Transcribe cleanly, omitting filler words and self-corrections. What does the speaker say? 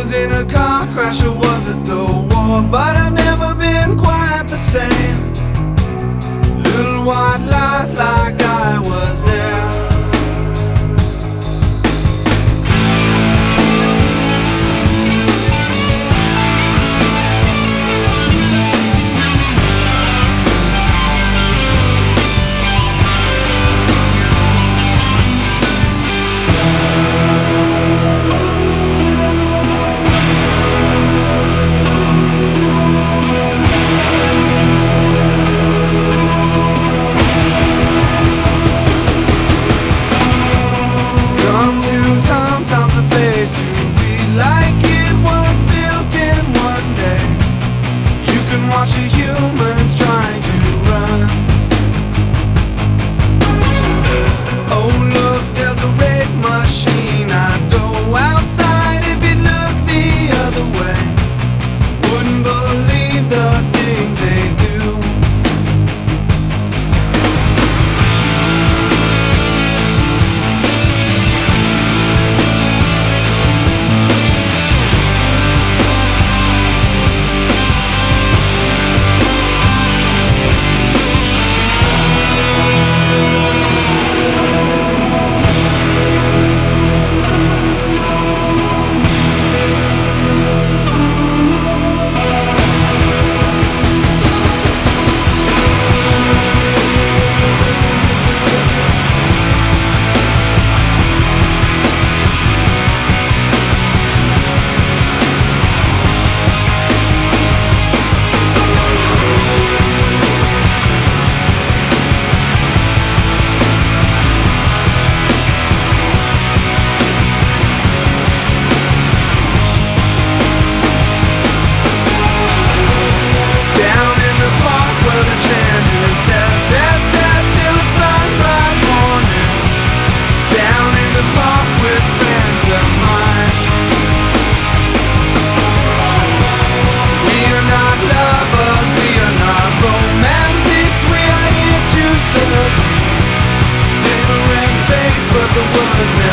was in a car crash or was it the war? But I've never been quite the same. Little white lies like I was there. Watch the humans trying to run. Oh look, there's a raid machine. I'd go outside if you look the other way. Wouldn't believe the things they do. But the words